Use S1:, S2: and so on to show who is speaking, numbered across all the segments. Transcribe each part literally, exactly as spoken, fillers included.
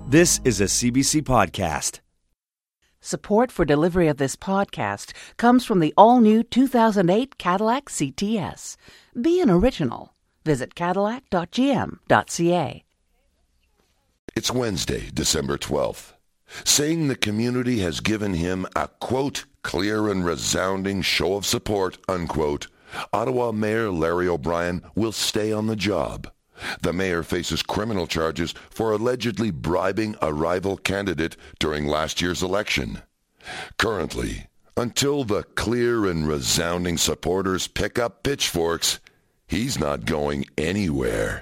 S1: This is a C B C podcast.
S2: Support for delivery of this podcast comes from the all-new two thousand eight Cadillac C T S. Be an original. Visit cadillac dot g m dot c a.
S3: It's Wednesday, December twelfth. Saying the community has given him a, quote, clear and resounding show of support, unquote, Ottawa Mayor Larry O'Brien will stay on the job. The mayor faces criminal charges for allegedly bribing a rival candidate during last year's election. Currently, until the clear and resounding supporters pick up pitchforks, he's not going anywhere.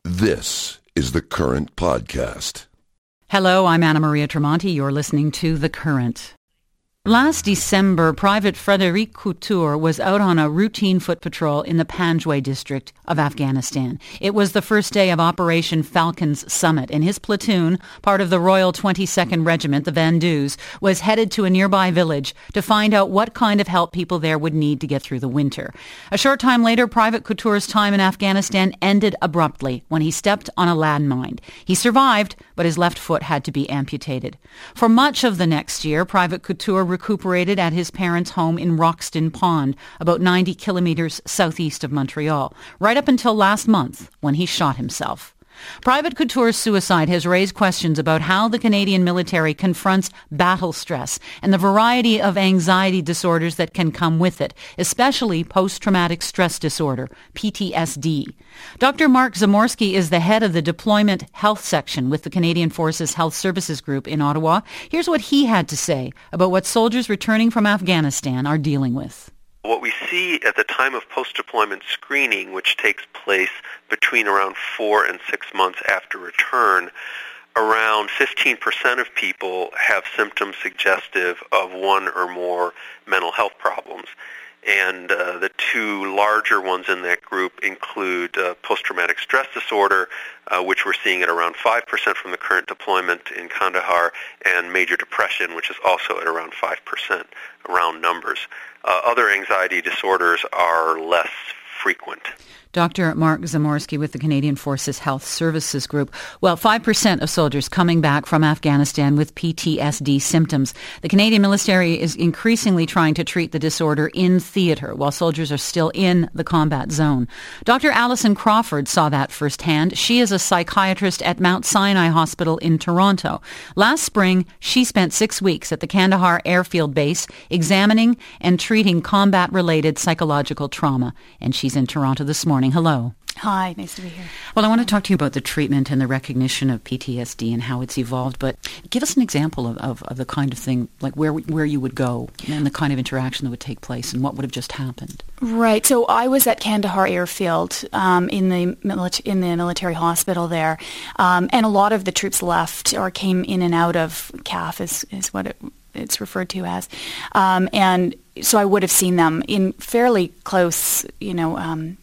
S3: This is The Current Podcast.
S4: Hello, I'm Anna Maria Tremonti. You're listening to The Current. Last December, Private Frédéric Couture was out on a routine foot patrol in the Panjwai district of Afghanistan. It was the first day of Operation Falcon's Summit, and his platoon, part of the Royal twenty-second Regiment, the Vandus, was headed to a nearby village to find out what kind of help people there would need to get through the winter. A short time later, Private Couture's time in Afghanistan ended abruptly when he stepped on a landmine. He survived, but his left foot had to be amputated. For much of the next year, Private Couture recuperated at his parents' home in Roxton Pond, about ninety kilometres southeast of Montreal, right up until last month when he shot himself. Private Couture's suicide has raised questions about how the Canadian military confronts battle stress and the variety of anxiety disorders that can come with it, especially post-traumatic stress disorder, P T S D. Doctor Mark Zamorsky is the head of the Deployment Health Section with the Canadian Forces Health Services Group in Ottawa. Here's what he had to say about what soldiers returning from Afghanistan are dealing with.
S5: What we see at the time of post-deployment screening, which takes place between around four and six months after return, around fifteen percent of people have symptoms suggestive of one or more mental health problems. And uh, the two larger ones in that group include uh, post-traumatic stress disorder, uh, which we're seeing at around five percent from the current deployment in Kandahar, and major depression, which is also at around five percent, round numbers. Uh, other anxiety disorders are less frequent.
S4: Doctor Mark Zamorsky with the Canadian Forces Health Services Group. Well, five percent of soldiers coming back from Afghanistan with P T S D symptoms. The Canadian military is increasingly trying to treat the disorder in theatre while soldiers are still in the combat zone. Doctor Alison Crawford saw that firsthand. She is a psychiatrist at Mount Sinai Hospital in Toronto. Last spring, she spent six weeks at the Kandahar Airfield Base examining and treating combat-related psychological trauma. And she's in Toronto this morning. Hello.
S6: Hi, nice to be here.
S4: Well, I want to talk to you about the treatment and the recognition of P T S D and how it's evolved, but give us an example of, of, of the kind of thing, like where where you would go and the kind of interaction that would take place and what would have just happened.
S6: Right. So I was at Kandahar Airfield um, in the milita- in the military hospital there, um, and a lot of the troops left or came in and out of C A F is, is what it it's referred to as. Um, and so I would have seen them in fairly close, you know, um,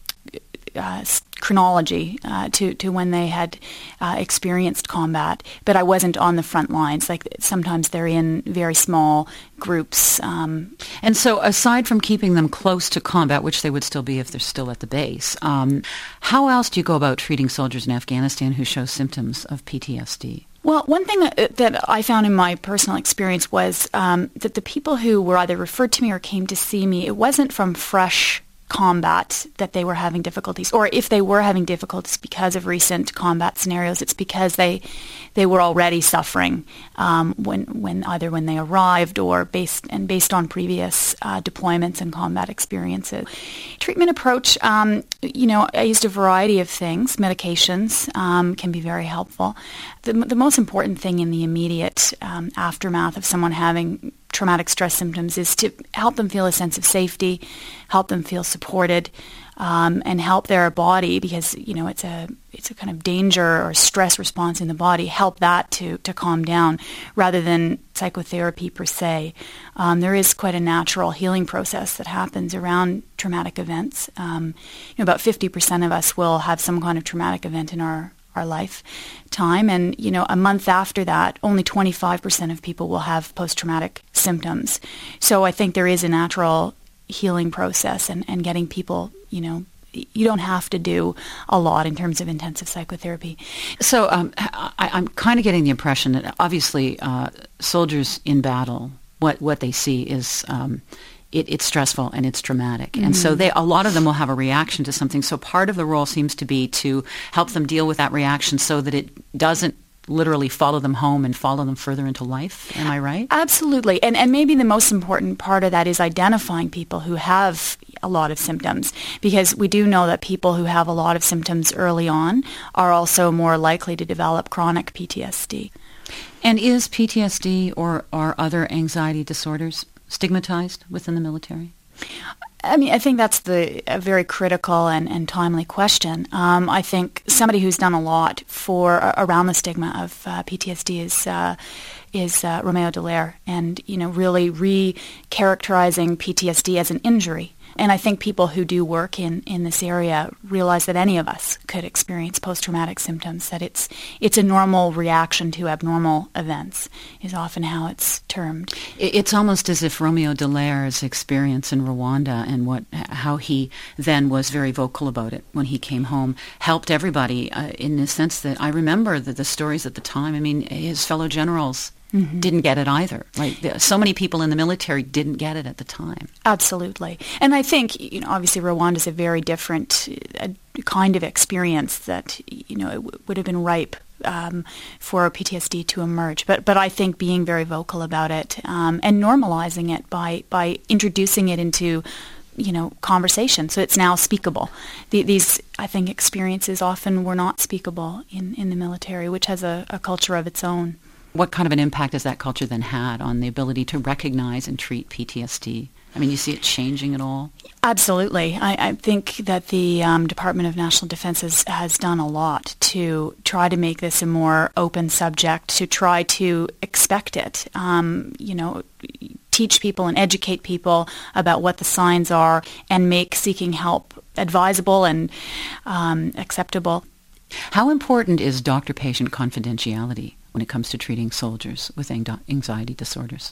S6: Uh, chronology uh, to, to when they had uh, experienced combat, but I wasn't on the front lines. Like sometimes they're in very small groups. Um,
S4: and so aside from keeping them close to combat, which they would still be if they're still at the base, um, how else do you go about treating soldiers in Afghanistan who show symptoms of P T S D?
S6: Well, one thing that, that I found in my personal experience was um, that the people who were either referred to me or came to see me, it wasn't from fresh combat that they were having difficulties, or if they were having difficulties because of recent combat scenarios, it's because they they were already suffering um, when when either when they arrived or based and based on previous uh, deployments and combat experiences. Treatment approach, um, you know, I used a variety of things. Medications um, can be very helpful. The, the most important thing in the immediate um, aftermath of someone having traumatic stress symptoms is to help them feel a sense of safety, help them feel supported, um, and help their body, because you know it's a it's a kind of danger or stress response in the body. Help that to to calm down, rather than psychotherapy per se. Um, there is quite a natural healing process that happens around traumatic events. Um, you know, about fifty percent of us will have some kind of traumatic event in our our lifetime, and you know, a month after that, only twenty-five percent of people will have post-traumatic symptoms. So I think there is a natural healing process, and, and getting people, you know, you don't have to do a lot in terms of intensive psychotherapy.
S4: So um, I, I'm kind of getting the impression that obviously uh, soldiers in battle, what, what they see is um, it, it's stressful and it's traumatic. Mm-hmm. And so they, a lot of them will have a reaction to something. So part of the role seems to be to help them deal with that reaction so that it doesn't literally follow them home and follow them further into life. Am I right?
S6: Absolutely. And and maybe the most important part of that is identifying people who have a lot of symptoms, because we do know that people who have a lot of symptoms early on are also more likely to develop chronic P T S D.
S4: And is P T S D or are other anxiety disorders stigmatized within the military?
S6: I mean, I think that's the a very critical and, and timely question. Um, I think somebody who's done a lot for uh, around the stigma of uh, P T S D is uh, is uh, Romeo Dallaire, and you know, really re-characterizing P T S D as an injury. And I think people who do work in, in this area realize that any of us could experience post-traumatic symptoms, that it's it's a normal reaction to abnormal events, is often how it's termed.
S4: It's almost as if Romeo Dallaire's experience in Rwanda and what how he then was very vocal about it when he came home helped everybody uh, in the sense that I remember the, the stories at the time. I mean, his fellow generals Mm-hmm. didn't get it either. Like the, so many people in the military didn't get it at the time.
S6: Absolutely. And I think, you know, obviously Rwanda is a very different uh, kind of experience that, you know, it w- would have been ripe um, for P T S D to emerge. But but I think being very vocal about it um, and normalizing it by, by introducing it into, you know, conversation, so it's now speakable. The, these, I think, experiences often were not speakable in, in the military, which has a, a culture of its own.
S4: What kind of an impact has that culture then had on the ability to recognize and treat P T S D? I mean, you see it changing at all?
S6: Absolutely. I, I think that the um, Department of National Defense has, has done a lot to try to make this a more open subject, to try to expect it. Um, you know, teach people and educate people about what the signs are and make seeking help advisable and um, acceptable.
S4: How important is doctor-patient confidentiality when it comes to treating soldiers with anxiety disorders?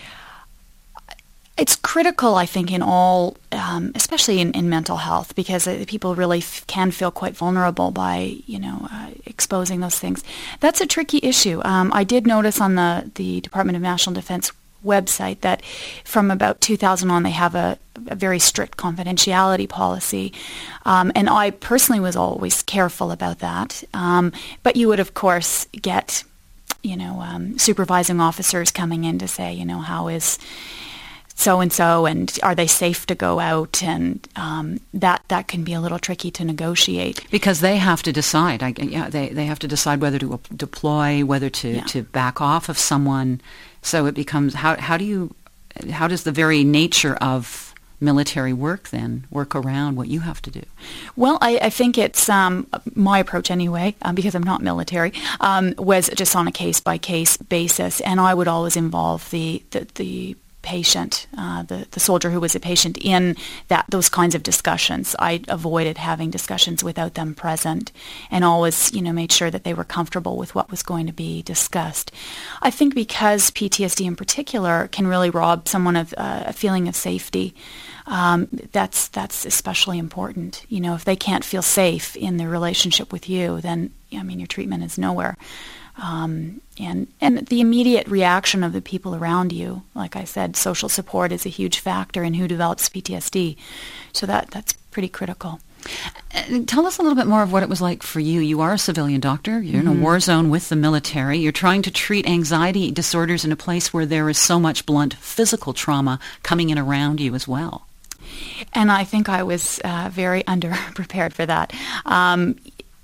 S6: It's critical, I think, in all, um, especially in, in mental health, because uh, people really f- can feel quite vulnerable by, you know, uh, exposing those things. That's a tricky issue. Um, I did notice on the, the Department of National Defense website that from about two thousand on they have a, a very strict confidentiality policy, um, and I personally was always careful about that. Um, but you would, of course, get, you know, um, supervising officers coming in to say, you know, how is so-and-so and are they safe to go out? And um, that that can be a little tricky to negotiate.
S4: Because they have to decide. I, yeah, they, they have to decide whether to deploy, whether to,
S6: yeah.
S4: to back off of someone. So it becomes, how how do you, how does the very nature of military work then work around what you have to do?
S6: Well, I, I think it's um, my approach anyway, um, because I'm not military, um, was just on a case-by-case basis, and I would always involve the the, the patient, uh, the, the soldier who was a patient in that those kinds of discussions. I avoided having discussions without them present and always, you know, made sure that they were comfortable with what was going to be discussed. I think because P T S D in particular can really rob someone of uh, a feeling of safety, um, that's that's especially important. You know, if they can't feel safe in their relationship with you, then, I mean, your treatment is nowhere. Um, and and the immediate reaction of the people around you, like I said, social support is a huge factor in who develops P T S D. So that that's pretty critical.
S4: Uh, tell us a little bit more of what it was like for you. You are a civilian doctor. You're mm-hmm. in a war zone with the military. You're trying to treat anxiety disorders in a place where there is so much blunt physical trauma coming in around you as well.
S6: And I think I was uh, very underprepared for that. Um,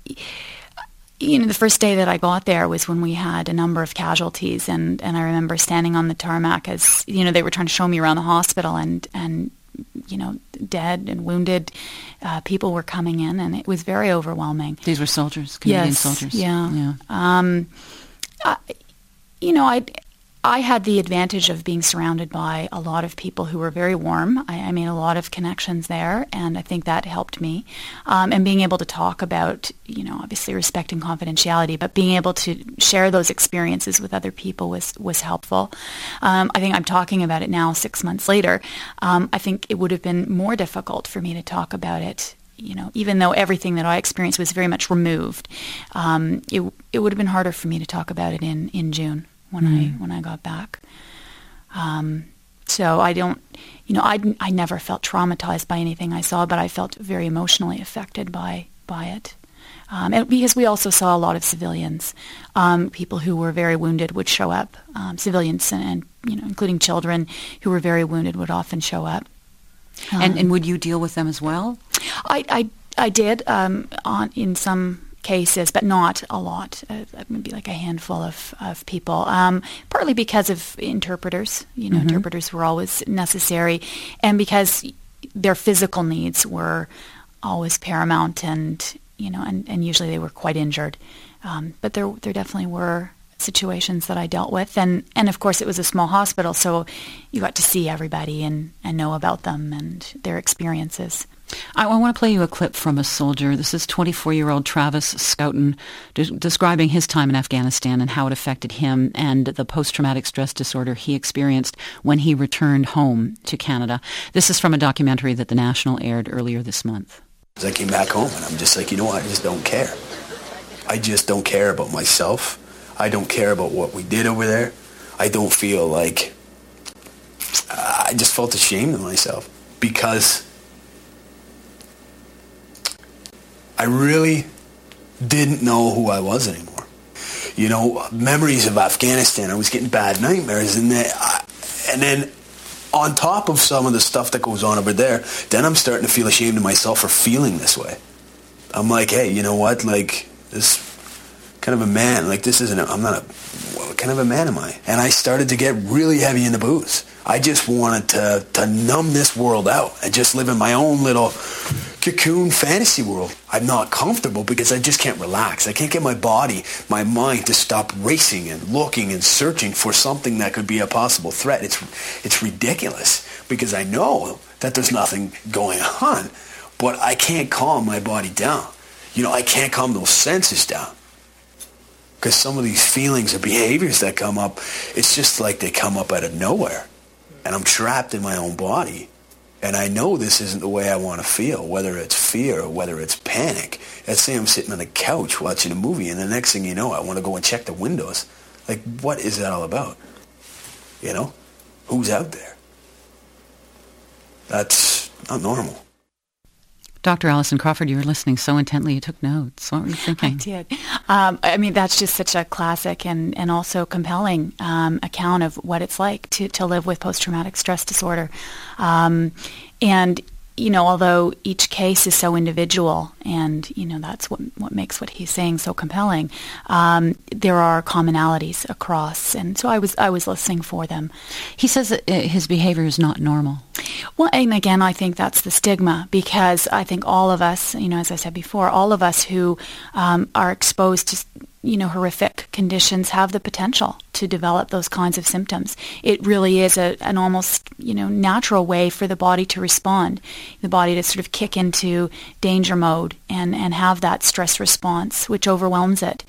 S6: You know, the first day that I got there was when we had a number of casualties, and, and I remember standing on the tarmac as, you know, they were trying to show me around the hospital, and, and you know, dead and wounded uh, people were coming in, and it was very overwhelming.
S4: These were soldiers, Canadian
S6: yes,
S4: soldiers.
S6: Yeah.
S4: yeah.
S6: Um, I, you know, I I had the advantage of being surrounded by a lot of people who were very warm. I, I made a lot of connections there, and I think that helped me. Um, and being able to talk about, you know, obviously respecting confidentiality, but being able to share those experiences with other people was, was helpful. Um, I think I'm talking about it now six months later. Um, I think it would have been more difficult for me to talk about it you know, even though everything that I experienced was very much removed, um, it it would have been harder for me to talk about it in, in June when mm. I when I got back. Um, so I don't, you know, I, I never felt traumatized by anything I saw, but I felt very emotionally affected by by it. Um, and because we also saw a lot of civilians, um, people who were very wounded would show up. Um, civilians and, and you know, including children who were very wounded would often show up. Um,
S4: and and would you deal with them as well?
S6: I I, I did um, on in some cases, but not a lot. Uh, maybe like a handful of of people. Um, partly because of interpreters. You know, mm-hmm. interpreters were always necessary, and because their physical needs were always paramount, and you know, and, and usually they were quite injured. Um, but there there definitely were situations that I dealt with, and, and of course it was a small hospital, so you got to see everybody and, and know about them and their experiences.
S4: I, I want to play you a clip from a soldier. This is twenty-four-year-old Travis Scouten de- describing his time in Afghanistan and how it affected him and the post-traumatic stress disorder he experienced when he returned home to Canada. This is from a documentary that The National aired earlier this month.
S7: I came back home and I'm just like, you know what, I just don't care. I just don't care about myself. I don't care about what we did over there. I don't feel like, uh, I just felt ashamed of myself because I really didn't know who I was anymore. You know, memories of Afghanistan, I was getting bad nightmares, and then, I, and then on top of some of the stuff that goes on over there, then I'm starting to feel ashamed of myself for feeling this way. I'm like, hey, you know what? Like, this kind of a man, like this isn't, a, I'm not a, what kind of a man am I? And I started to get really heavy into booze. I just wanted to, to numb this world out and just live in my own little cocoon fantasy world. I'm not comfortable because I just can't relax. I can't get my body, my mind to stop racing and looking and searching for something that could be a possible threat. It's it's ridiculous because I know that there's nothing going on, but I can't calm my body down. You know, I can't calm those senses down because some of these feelings or behaviors that come up, it's just like they come up out of nowhere. And I'm trapped in my own body. And I know this isn't the way I want to feel, whether it's fear or whether it's panic. Let's say I'm sitting on the couch watching a movie, and the next thing you know, I want to go and check the windows. Like, what is that all about? You know? Who's out there? That's not normal.
S4: Doctor Alison Crawford, you were listening so intently you took notes. What were you thinking?
S6: I did. Um, I mean, that's just such a classic and, and also compelling um, account of what it's like to, to live with post-traumatic stress disorder. Um, and, you know, although each case is so individual, and, you know, that's what what makes what he's saying so compelling, um, there are commonalities across. And so I was I was listening for them.
S4: He says that his behavior is not normal.
S6: Well, and again, I think that's the stigma, because I think all of us, you know, as I said before, all of us who um, are exposed to, you know, horrific conditions have the potential to develop those kinds of symptoms. It really is a, an almost, you know, natural way for the body to respond, the body to sort of kick into danger mode and, and have that stress response, which overwhelms it.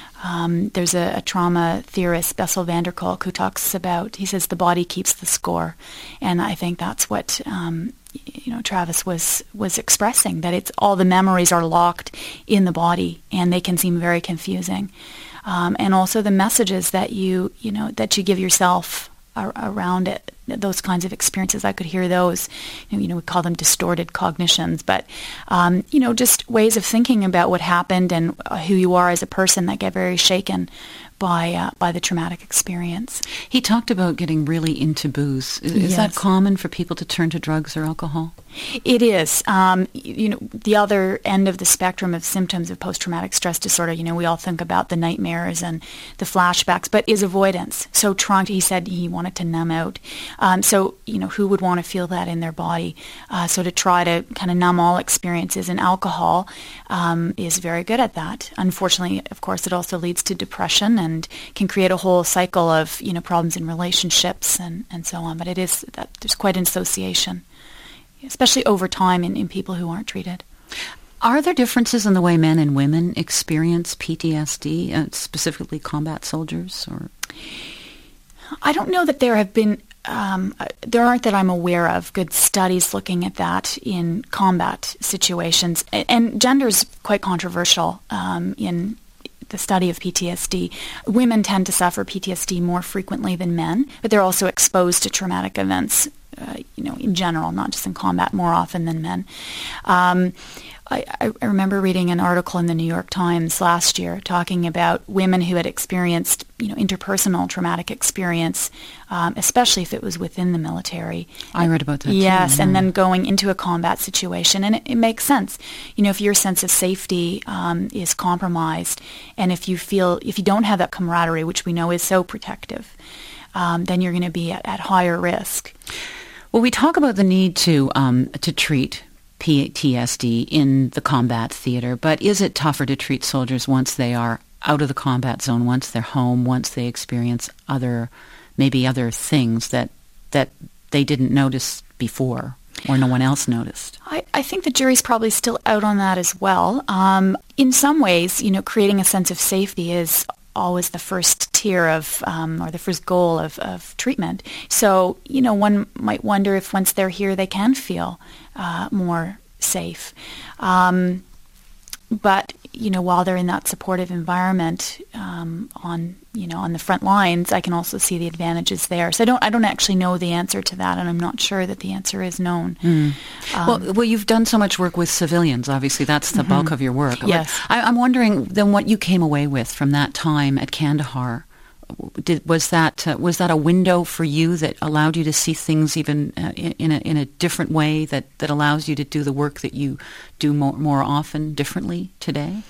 S6: Um, there's a, a trauma theorist, Bessel van der Kolk, who talks about, he says, the body keeps the score. And I think that's what, um, you know, Travis was, was expressing, that it's all the memories are locked in the body and they can seem very confusing. Um, and also the messages that you, you know, that you give yourself ar- around it, those kinds of experiences. I could hear those, you know, we call them distorted cognitions, but, um, you know, just ways of thinking about what happened and who you are as a person that get very shaken by uh, by the traumatic experience.
S4: He talked about getting really into booze. Is, is
S6: yes.
S4: that common for people to turn to drugs or alcohol?
S6: It is. Um, you know, the other end of the spectrum of symptoms of post-traumatic stress disorder, you know, we all think about the nightmares and the flashbacks, but is avoidance. So trying to, he said he wanted to numb out. Um, so, you know, who would want to feel that in their body? Uh, so to try to kind of numb all experiences, and alcohol um, is very good at that. Unfortunately, of course, it also leads to depression and can create a whole cycle of, you know, problems in relationships and, and so on. But it is, that there's quite an association, especially over time in, in people who aren't treated.
S4: Are there differences in the way men and women experience P T S D, uh, specifically combat soldiers? Or
S6: I don't know that there have been um, there aren't that I'm aware of good studies looking at that in combat situations. And, and gender is quite controversial um, in the study of P T S D. Women tend to suffer P T S D more frequently than men, but they're also exposed to traumatic events, uh, you know, in general, not just in combat, more often than men. Um, I, I remember reading an article in the New York Times last year talking about women who had experienced, you know, interpersonal traumatic experience, um, especially if it was within the military.
S4: I read about that
S6: Yes,
S4: too.
S6: and then going into a combat situation. And it, it makes sense. You know, if your sense of safety um, is compromised, and if you feel, if you don't have that camaraderie, which we know is so protective, um, then you're going to be at, at higher risk.
S4: Well, we talk about the need to um, to treat P T S D in the combat theater, but is it tougher to treat soldiers once they are out of the combat zone, once they're home, once they experience other, maybe other things that that they didn't notice before or no one else noticed?
S6: I, I think the jury's probably still out on that as well. Um, in some ways, you know, creating a sense of safety is always the first tier of, um, or the first goal of, of treatment. So, you know, one might wonder if once they're here, they can feel uh, more safe. Um, but, you know, while they're in that supportive environment um, on, you know, on the front lines, I can also see the advantages there. So I don't, I don't actually know the answer to that, and I'm not sure that the answer is known.
S4: Mm.
S6: Um,
S4: well, well, you've done so much work with civilians. Obviously, that's the mm-hmm. bulk of your work.
S6: Yes.
S4: I, I'm wondering then what you came away with from that time at Kandahar. Did, was that uh, was that a window for you that allowed you to see things even uh, in, in a in a different way that, that allows you to do the work that you do more more often differently today?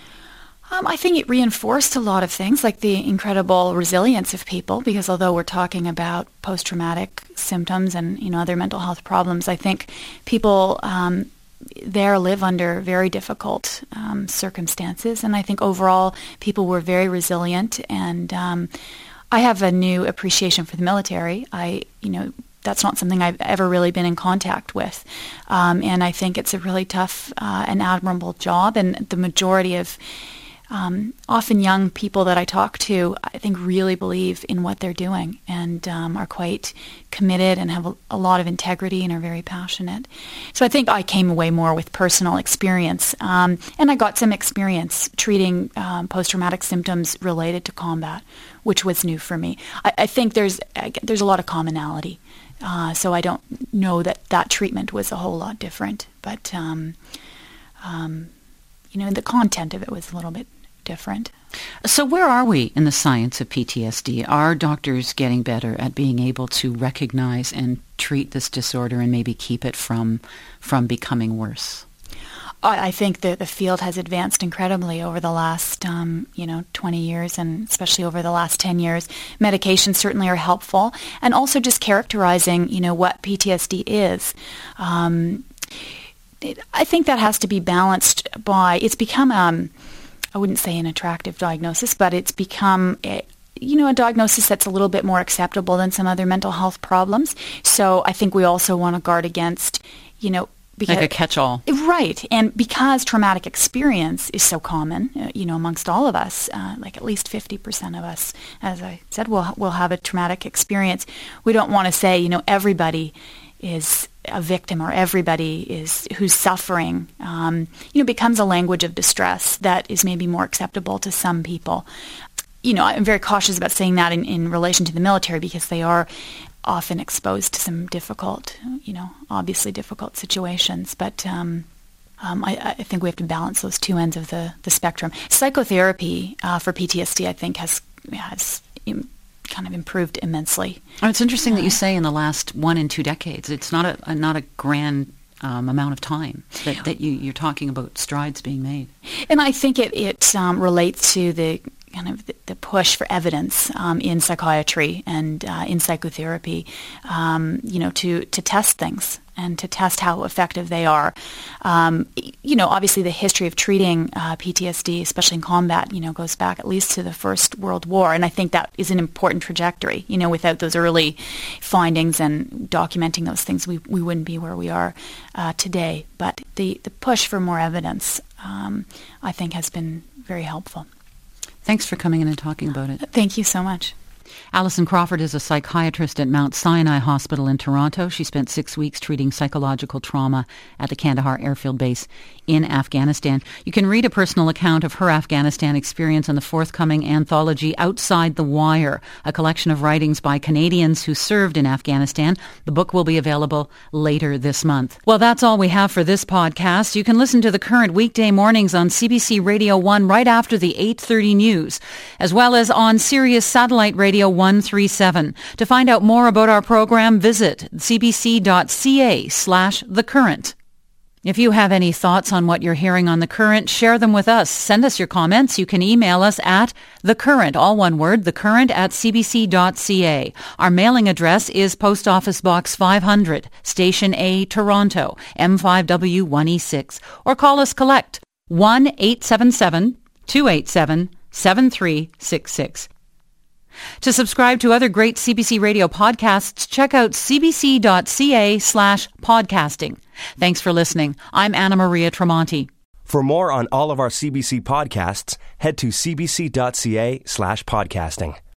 S6: Um, I think it reinforced a lot of things, like the incredible resilience of people, because although we're talking about post-traumatic symptoms and, you know, other mental health problems, I think people um, there live under very difficult um, circumstances. And I think overall people were very resilient. And um, I have a new appreciation for the military. I, you know, that's not something I've ever really been in contact with. Um, and I think it's a really tough uh, and admirable job. And the majority of Um, often young people that I talk to, I think, really believe in what they're doing and um, are quite committed and have a, a lot of integrity and are very passionate. So I think I came away more with personal experience. Um, and I got some experience treating um, post-traumatic symptoms related to combat, which was new for me. I, I think there's there's a lot of commonality. Uh, so I don't know that that treatment was a whole lot different. But, um, um, you know, the content of it was a little bit different.
S4: So where are we in the science of P T S D? Are doctors getting better at being able to recognize and treat this disorder and maybe keep it from from becoming worse?
S6: I, I think that the field has advanced incredibly over the last, um, you know, twenty years, and especially over the last ten years. Medications certainly are helpful, and also just characterizing, you know, what P T S D is. Um, it, I think that has to be balanced by, it's become um, I wouldn't say an attractive diagnosis, but it's become, a, you know, a diagnosis that's a little bit more acceptable than some other mental health problems. So I think we also want to guard against, you know, because,
S4: like a catch-all.
S6: Right. And because traumatic experience is so common, uh, you know, amongst all of us, uh, like at least fifty percent of us, as I said, will will have a traumatic experience. We don't want to say, you know, everybody is a victim or everybody is who's suffering, um, you know, becomes a language of distress that is maybe more acceptable to some people. You know, I'm very cautious about saying that in, in relation to the military because they are often exposed to some difficult, you know, obviously difficult situations. But um, um, I, I think we have to balance those two ends of the, the spectrum. Psychotherapy uh, for P T S D, I think, has has kind of improved immensely.
S4: Oh, it's interesting uh, that you say in the last one and two decades. It's not a, a not a grand um, amount of time that, that you, you're talking about strides being made.
S6: And I think it, it um, relates to the kind of the, the push for evidence um, in psychiatry and uh, in psychotherapy, um, you know, to, to test things and to test how effective they are. Um, you know, obviously the history of treating uh, P T S D, especially in combat, you know, goes back at least to the First World War. And I think that is an important trajectory. You know, without those early findings and documenting those things, we, we wouldn't be where we are uh, today. But the, the push for more evidence, um, I think, has been very helpful.
S4: Thanks for coming in and talking about it.
S6: Thank you so much.
S4: Alison Crawford is a psychiatrist at Mount Sinai Hospital in Toronto. She spent six weeks treating psychological trauma at the Kandahar Airfield Base in Afghanistan. You can read a personal account of her Afghanistan experience in the forthcoming anthology Outside the Wire, a collection of writings by Canadians who served in Afghanistan. The book will be available later this month. Well, that's all we have for this podcast. You can listen to The Current weekday mornings on C B C Radio one right after the eight thirty news, as well as on Sirius Satellite Radio one thirty-seven. To find out more about our program, visit cbc.ca slash The Current. If you have any thoughts on what you're hearing on The Current, share them with us. Send us your comments. You can email us at The Current, all one word, thecurrent at cbc.ca. Our mailing address is Post Office Box five hundred, Station A, Toronto, M five W one E six. Or call us collect, one eight seven seven, two eight seven, seven three six six. To subscribe to other great C B C Radio podcasts, check out cbc.ca slash podcasting. Thanks for listening. I'm Anna Maria Tremonti.
S1: For more on all of our C B C podcasts, head to cbc.ca slash podcasting.